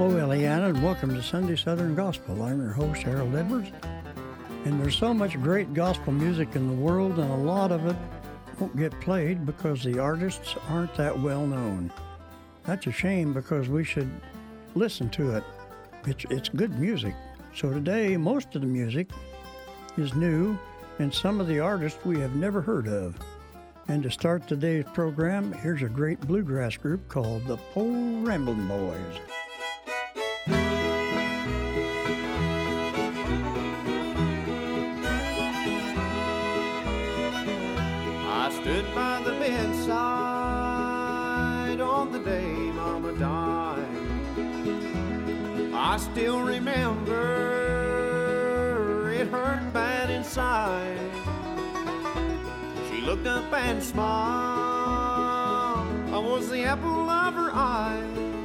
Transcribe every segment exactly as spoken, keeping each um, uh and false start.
Hello, Eliana, and welcome to Sunday Southern Gospel. I'm your host, Harold Edwards. And there's so much great gospel music in the world, and a lot of it won't get played because the artists aren't that well known. That's a shame because we should listen to it. It's, it's good music. So today, most of the music is new, and some of the artists we have never heard of. And to start today's program, here's a great bluegrass group called the Pole Ramblin' Boys. I stood by the bedside on the day Mama died. I still remember it hurt bad inside. She looked up and smiled. I was the apple of her eye.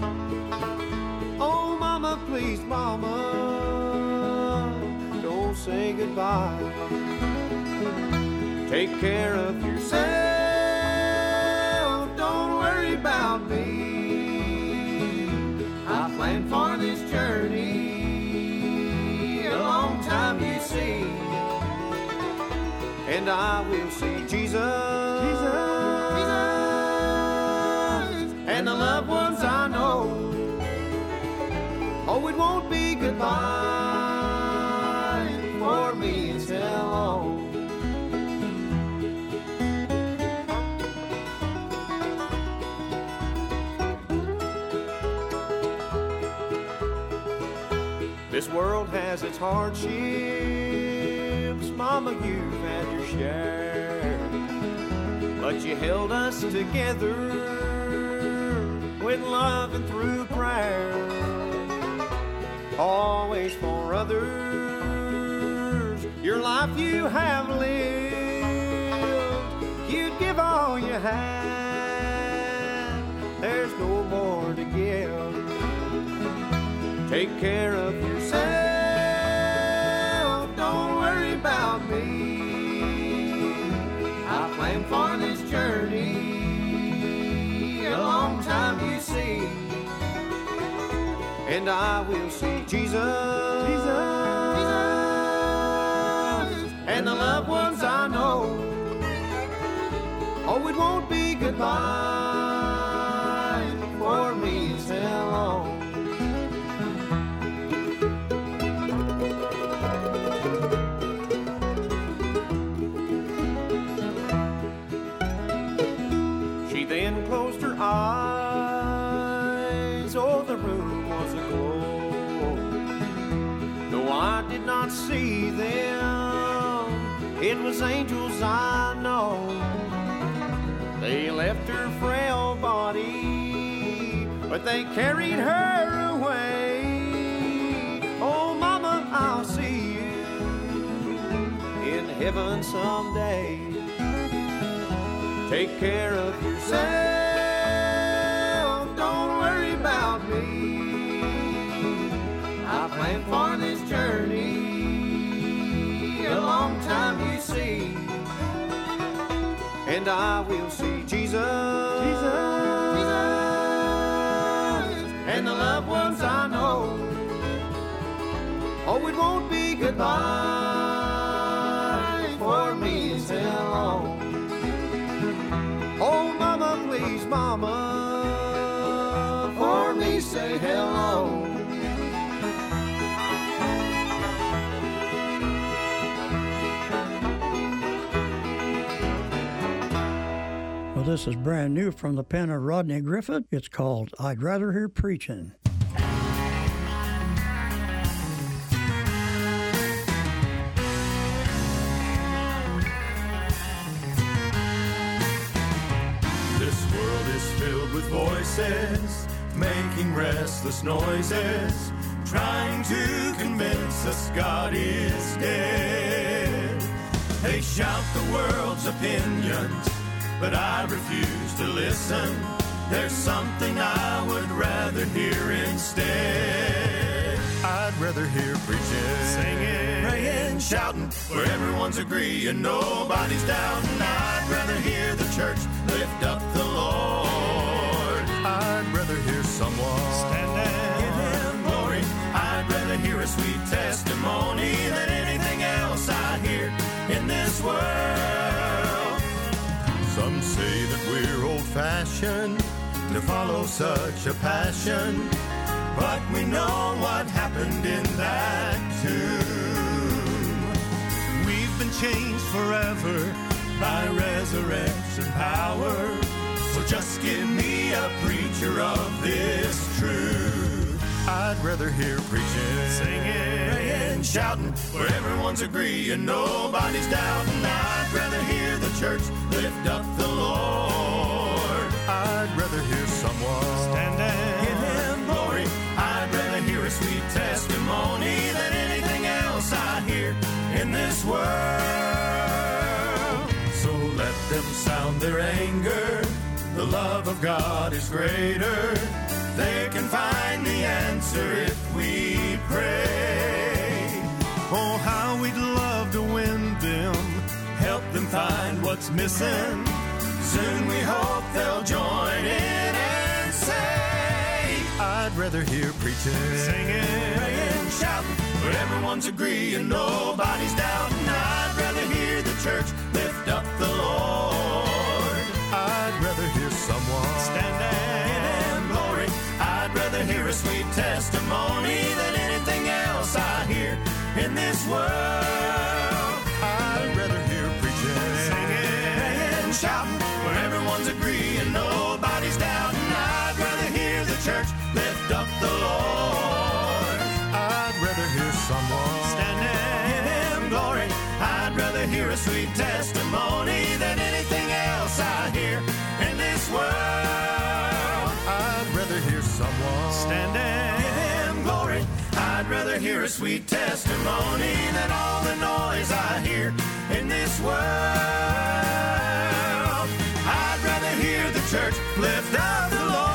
Oh, Mama, please, Mama, don't say goodbye. Take care of yourself, don't worry about me. I planned for this journey a long time, you see. And I will see Jesus, Jesus, Jesus, and the loved ones I know. Oh, it won't be goodbye, for me it's hello. This world has its hardships, Mama, you've had your share. But you held us together with love and through prayer. Always for others, your life you have lived. You'd give all you had, there's no more to give. Take care of yourself, don't worry about me. I planned for this journey a long time, you see. And I will see Jesus, Jesus, Jesus, and the loved ones I know. Oh, it won't be goodbye, for me it's hello. Then closed her eyes, oh, the room was aglow. Though I did not see them, it was angels I know. They left her frail body, but they carried her away. Oh, Mama, I'll see you in heaven someday. Take care of yourself, don't worry about me. I planned for this journey a long time, you see. And I will see Jesus, Jesus, Jesus, and the loved ones I know. Oh, it won't be goodbye, for me it's hello. Oh, Mama, please, Mama, for me say hello. Well, this is brand new from the pen of Rodney Griffith. It's called I'd Rather Hear Preachin'. Voices making restless noises, trying to convince us God is dead. They shout the world's opinions, but I refuse to listen. There's something I would rather hear instead. I'd rather hear preaching, singing, praying, shouting, where everyone's agreeing, nobody's doubting. I'd rather hear the church lift up the Lord. I'd rather hear someone standing, give him Some say that we're old-fashioned to follow such a passion, but we know what happened in that tomb. We've been changed forever by resurrection power, so just give me a preacher of this truth. I'd rather hear preaching, singing, praying, shouting, where everyone's agreeing, nobody's doubting. I'd rather hear the church lift up the Lord. I'd rather hear someone standing, give him glory. I'd rather hear a sweet testimony than anything else I hear in this world. So let them sound their anger. The love of God is greater. They can find the answer if we pray. Oh, how we'd love to win them, help them find what's missing. Soon we hope they'll join in and say, I'd rather hear preaching, singing, praying, shouting, where everyone's agreeing, nobody's doubting. I'd rather hear the church lift up the Lord. I'd rather hear someone standing, give him glory. I'd rather hear a sweet testimony than anything else I hear in this world. I'd rather hear preaching, singing, praying, shouting, where everyone's agreeing, nobody's doubting. I'd rather hear the church lift up the Lord. I'd rather hear someone standing, give him glory. I'd rather hear a sweet testimony than anything else I hear in this world. I'd rather hear someone standing, give him glory. I'd rather hear a sweet testimony than all the noise I hear in this world. I'd rather hear the church lift up the Lord.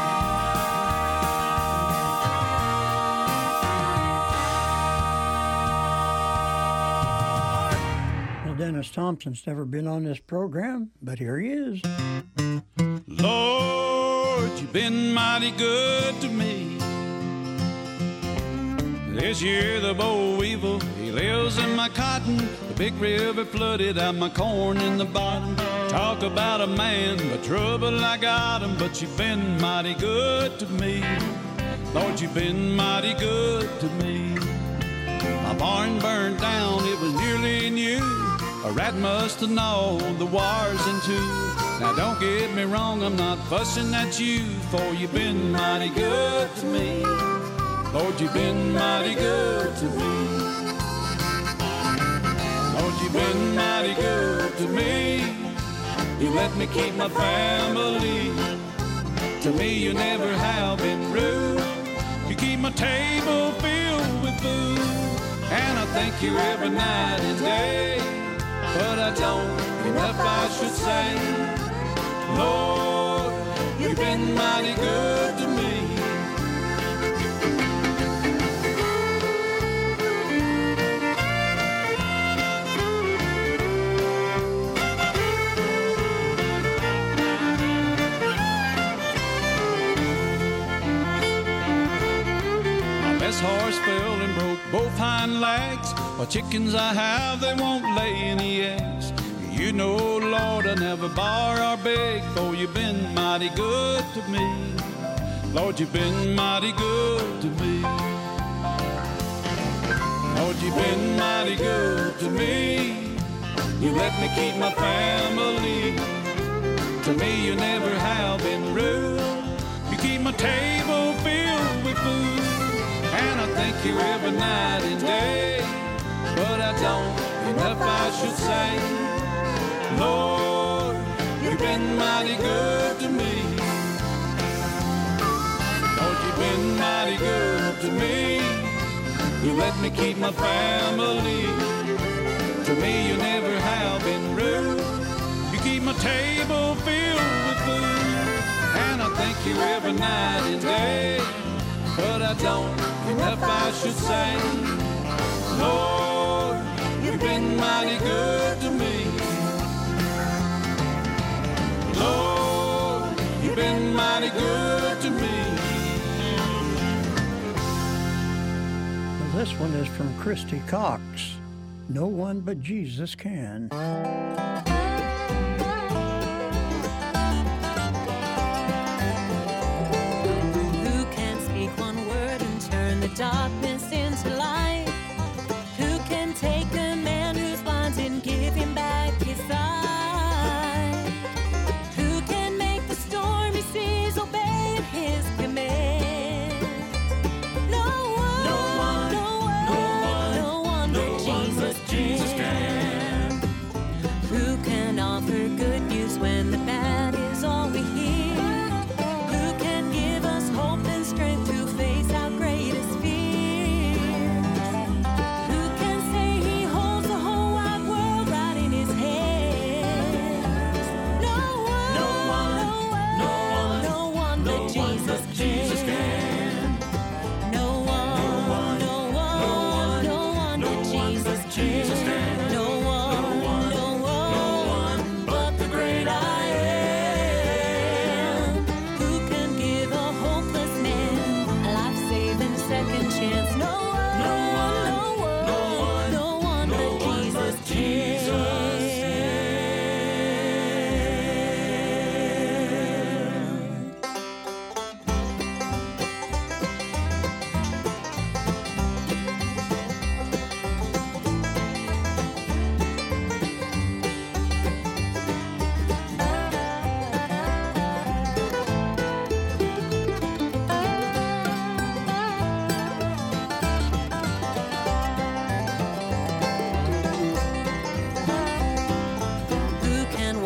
Well, Dennis Thompson's never been on this program, but here he is. Lord, you've been mighty good to me. This year the boll weevil, he lives in my cotton. The big river flooded out my corn in the bottom. Talk about a man, but trouble I got him. But you've been mighty good to me. Lord, you've been mighty good to me. My barn burned down, it was nearly new. A rat must have gnawed the wires in two. Now don't get me wrong, I'm not fussing at you, for you've been mighty good to me. Lord, you've been mighty good to me. Lord, you've been mighty good to me. You let me keep my family. To me, you never have been rude. You keep my table filled with food, and I thank you every night and day. But I don't enough, I should say. Lord, you've been mighty good to me. Horse fell and broke both hind legs. While chickens I have, they won't lay any eggs. You know, Lord, I never borrow or beg, for you've been mighty good to me. Lord, you've been mighty good to me. Lord, you've been mighty good to me. You let me keep my family. To me, you never have been rude. You keep my table filled with food, and I thank you every night and day. But I don't enough, I should say. Lord, you've been mighty good to me. Lord, you've been mighty good to me. You let me keep my family. To me, you never have been rude. You keep my table filled with food, and I thank you every night and day. But I don't enough, I should say. Lord, you've been mighty good to me. Lord, you've been mighty good to me. Well, this one is from Christy Cox. No one but Jesus can.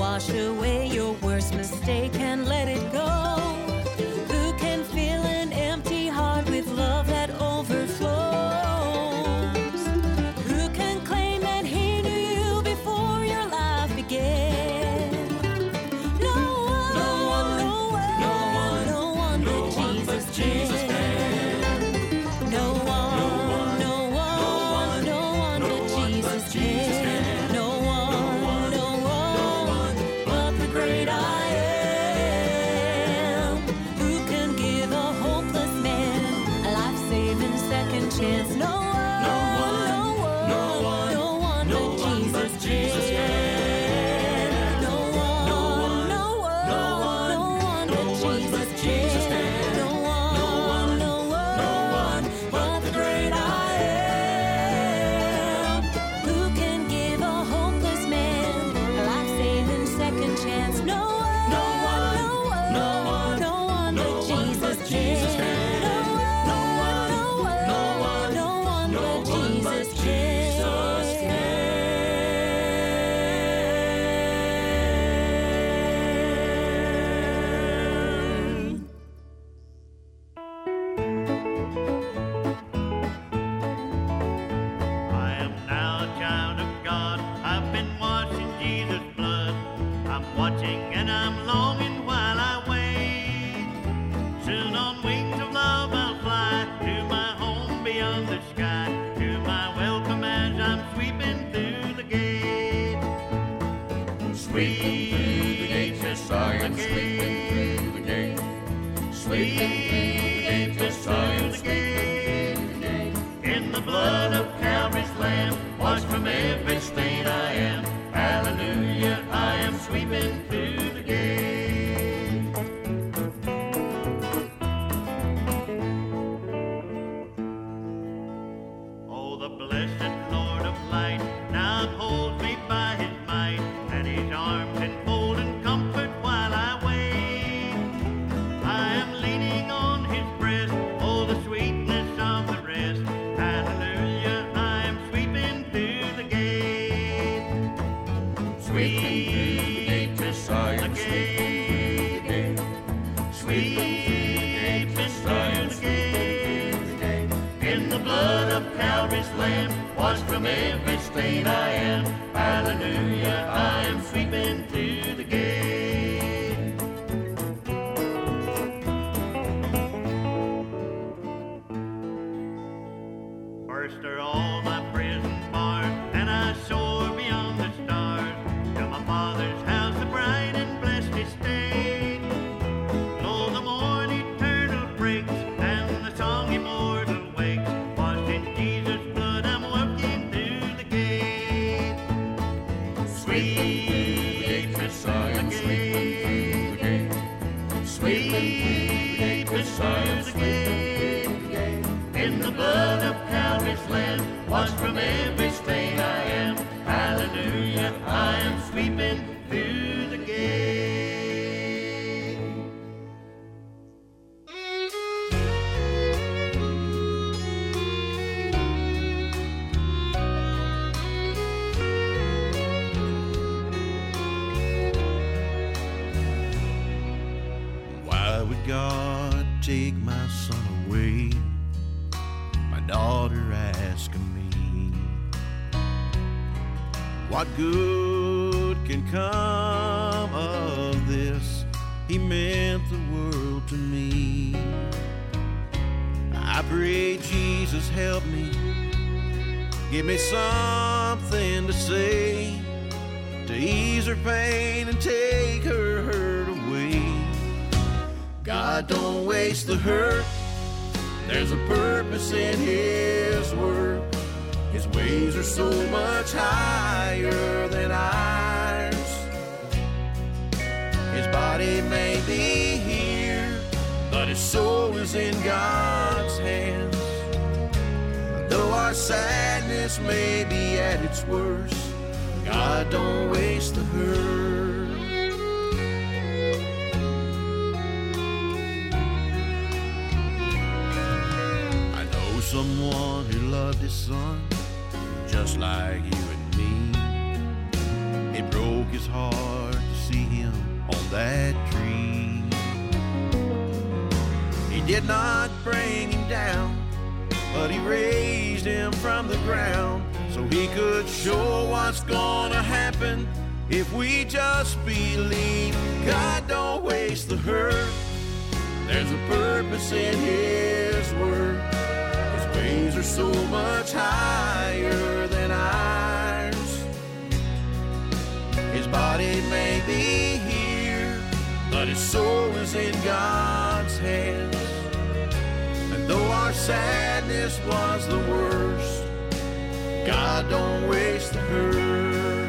wash away your worst mistake and let it go? Who can fill an empty heart with love that overflows? Who can claim that he knew you before your life began? No one, no one, no one, no one, no one but Jesus can. No one, no one, no one but Jesus can. No one, no one but the great I am, who can give a hopeless man a life-saving second chance. No one, no one, no one, no one but Jesus can. No one, no one, no one but Jesus can. No one, no one but the great I am, who can give a hopeless man a life-saving second chance. No one, no one, no one, no one but Jesus can. No one, no one, no one, no one but Jesus can. I am now a child of God. I've been washed in Jesus' blood. I'm watching and I'm longing while I wait. Soon on wings of love I'll fly to my home beyond the sky, to my welcome as I'm sweeping through the gate. Sweeping through the gate, yes, I am sweeping through the gate. Sweeping through the gate, yes, I am sweeping through the gate. In the blood of Calvary's Lamb, washed from every stain I am. Hallelujah, I am sweeping through the gate. Oh, the blessed Lord of light now upholds me by his might, and his arms enfold and comfort while I wait. I am leaning on his breast, oh, the sweetness of the rest. Hallelujah, I am sweeping through the gate. Sweeping through the gate, yes, I am sweeping through the gate. Sweeping through the gate. In the blood of Calvary's Lamb, washed from every stain I am. Hallelujah, I am sweeping through the gate. First are all my prison bars, and I soar beyond the stars to my Father's house, the bright and blessed estate. Lo, the morn eternal breaks, and the song immortal wakes. Washed in Jesus' blood, I'm walking through the gate. Sweet, yes, I am sweeping through the gate. Sweeping through the gate, yes, I am sweeping through the gate. In the blood of Calvary's Lamb, washed from every stain I am. Hallelujah, I am sweeping through the gate. Why would God take my son away? My daughter asking me, what good can come of this? He meant the world to me. I pray, Jesus, help me. Give me something to say to ease her pain and take her hurt away. God, don't waste the hurt. There's a purpose in his work. His ways are so much higher than ours. His body may be here, but his soul is in God's hands. Though our sadness may be at its worst, God, don't waste the hurt. I know someone who loved his son just like you and me. It broke his heart to did not bring him down, but he raised him from the ground so he could show what's gonna happen if we just believe. God don't waste the hurt. There's a purpose in his word. His ways are so much higher than ours. His body may be here, but his soul is in God's hands. And though our sadness was the worst, God don't waste the hurt.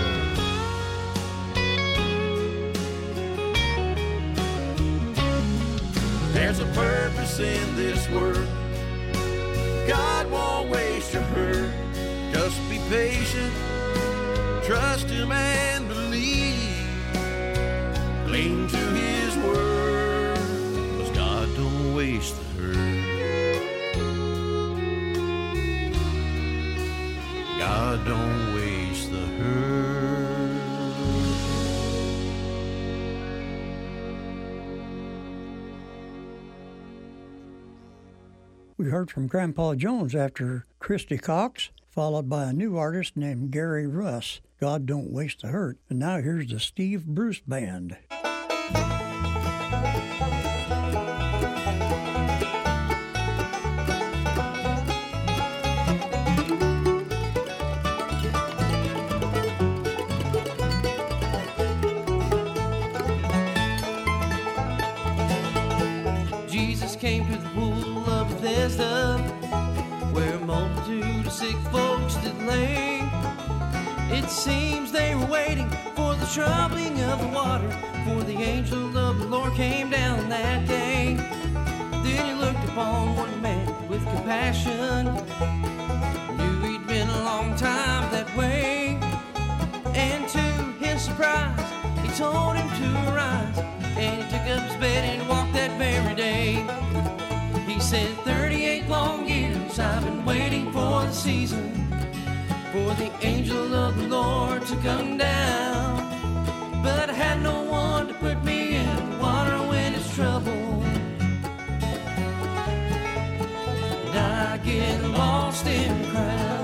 There's a purpose in this work. God won't waste your hurt. Just be patient, trust him and believe. Cling to his word, 'cause God don't waste the hurt. God don't waste the hurt. We heard from Grandpa Jones after Christy Cox, followed by a new artist named Gary Russ, God Don't Waste the Hurt. And now here's the Steve Bruce Band. Jesus came to the pool of Bethesda, where a multitude of sick folks did lay. It seems they were waiting for the troubling of the water, for the angel of the Lord came down that day. Then he looked upon one man with compassion, knew he'd been a long time that way. And to his surprise, he told him to arise, and he took up his bed and walked that very day. He said, thirty-eight long years I've been waiting for the season, for the angel of the Lord to come down. But I had no one to put me in the water when it's trouble, and I get lost in the crowd.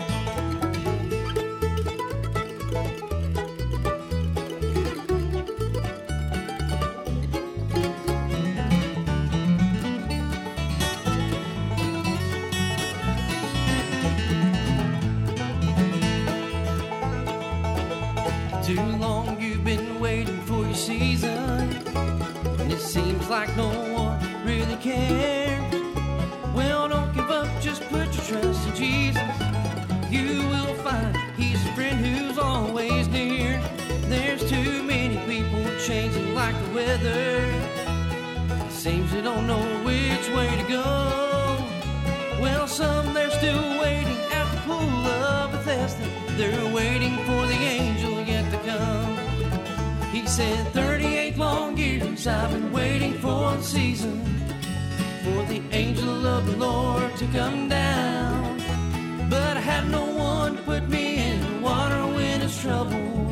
Too long you've been waiting for your season, and it seems like no one really cares. Well, don't give up, just put your trust in Jesus. You will find he's a friend who's always near. There's too many people changing like the weather. It seems they don't know which way to go. Well, some they're still waiting at the pool of Bethesda. They're waiting for the angel yet to come. He said, thirty-eight long years I've been waiting for the season, for the angel of the Lord to come down. But I had no one to put me in the water when it's trouble,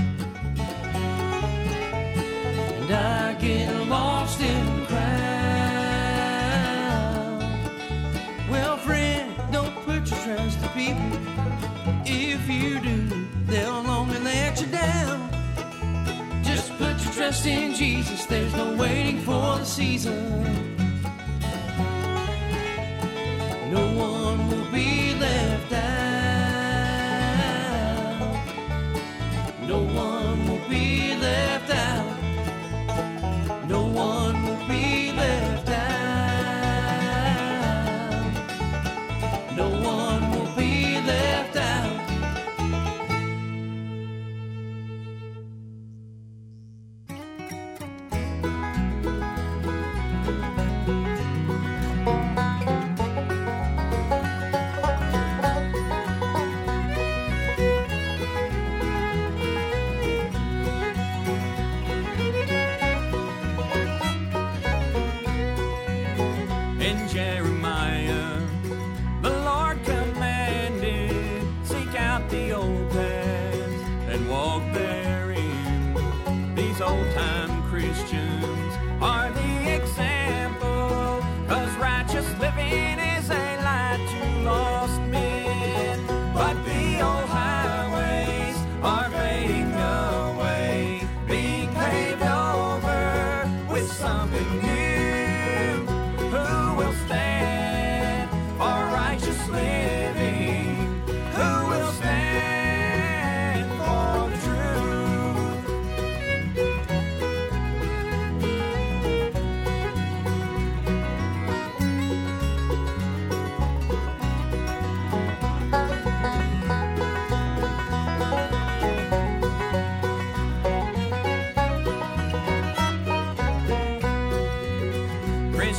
and I get lost in the crowd. Well, friend, don't put your trust in people. If you do, they'll only let you down. Just put your trust in Jesus. There's no waiting for the season. No one will be left out. No one will be left out. No one will be left out. No one will be left out. In Jeremiah, the Lord commanded, seek out the old paths and walk therein. These old-time Christians are the example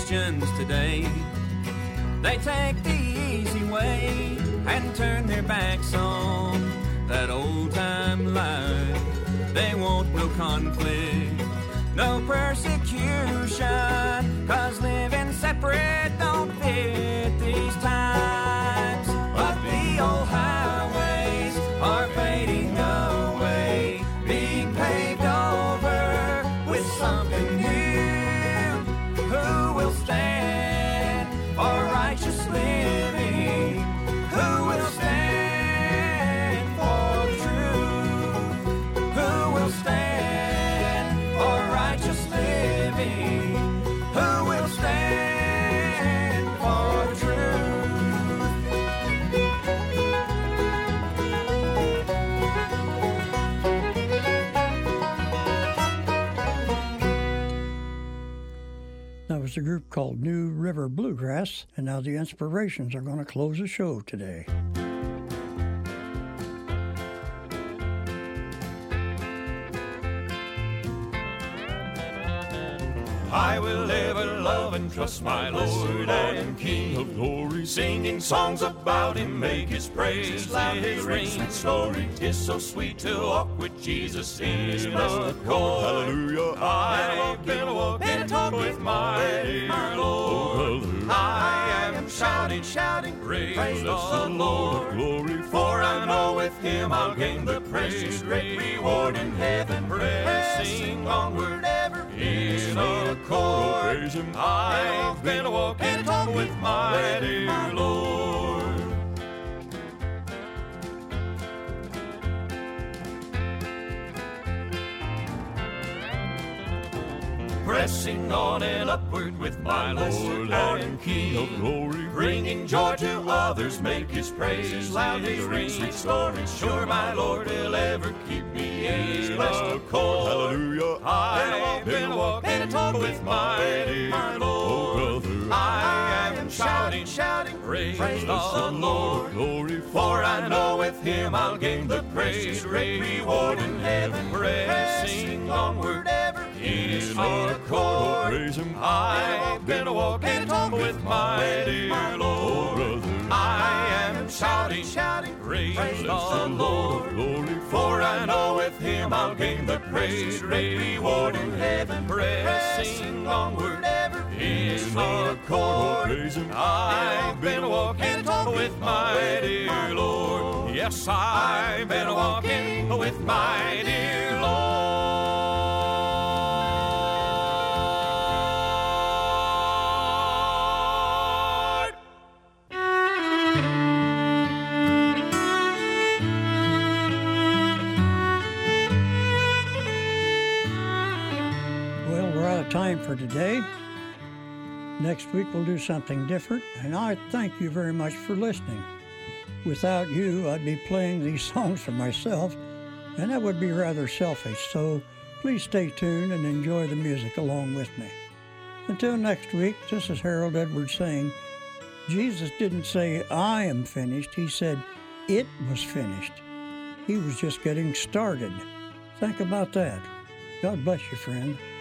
Christians today. They take the easy way and turn their backs on that old-time life. They want no conflict, no persecution, 'cause living separate don't fit these times. But the old highways are fading away, being paved over with something new. Who will stand for righteous living? Who will stand for truth? Who will stand for righteous living? Who will stand for truth? That was a group called New River Bluegrass, and now the Inspirations are going to close the show today. I will ever love and trust my Lord and King of glory, singing songs about him, make his praise loud, his ring and story. 'Tis so sweet to walk with Jesus in his blessed accord. Hallelujah. I've been walking and talk with my dear Lord. I am shouting, shouting, praise the Lord. Glory, for I know with him I'll gain the precious great reward in heaven. Pressing onward ever in accord. Praise him. I've been walking and talk with my dear Lord. Pressing on and upward with my Lord and King of glory, bringing joy to others, make his praise loud, his ring sweet story. Sure my Lord will ever keep me in his blessed accord. Hallelujah. I've been walking and talking with my dear Lord. I am shouting, shouting, praise the Lord. Glory, for I know with him I'll gain the praise, great reward in heaven. Pressing onward ever in his accord. Praise him. I've been walking and talking with my dear Lord. I am shouting, shouting, praise the Lord. Glory, for I know with him I'll gain the praise, great reward in heaven. Pressing onward ever in his accord. Praise him. I've been walking and talking with my dear Lord. Yes, I've been walking with my dear Lord. Time for today. Next week we'll do something different, and I thank you very much for listening. Without you, I'd be playing these songs for myself, and that would be rather selfish, so please stay tuned and enjoy the music along with me. Until next week, this is Harold Edwards saying, Jesus didn't say, I am finished. He said, it was finished. He was just getting started. Think about that. God bless you, friend.